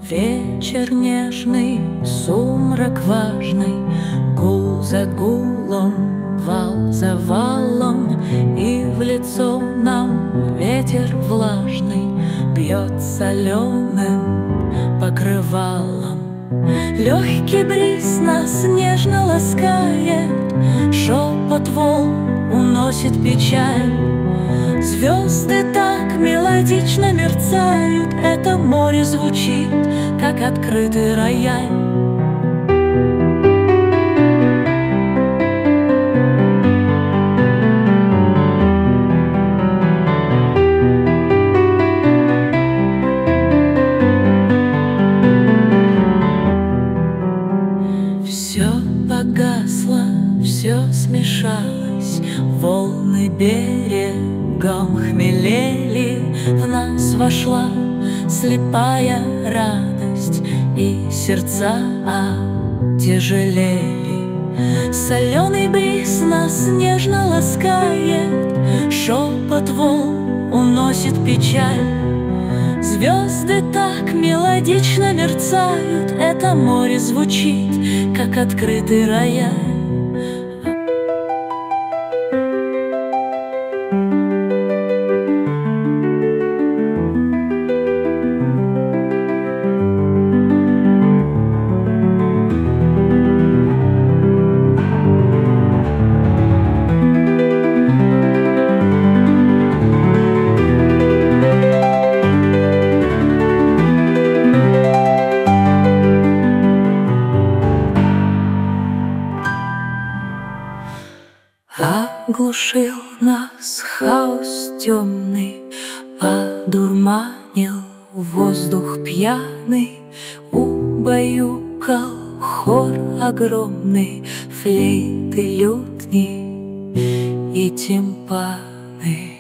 Вечер нежный, сумрак важный, гул за гулом, вал за валом, и в лицо нам ветер влажный бьет соленым покрывалом. Легкий бриз нас нежно ласкает, шепот волн уносит печаль. Звезды так мелодично мерцают, это море звучит, как открытый рояль. Все погасло, все смешалось, волны берегом хмелели, в нас вошла слепая радость, и сердца отяжелели. Соленый бриз нас нежно ласкает, шепот волн уносит печаль. Звезды так мелодично мерцают, это море звучит, как открытый рояль. Оглушил нас хаос темный, одурманил воздух пьяный, убаюкал хор огромный, флейты, лютни и тимпаны.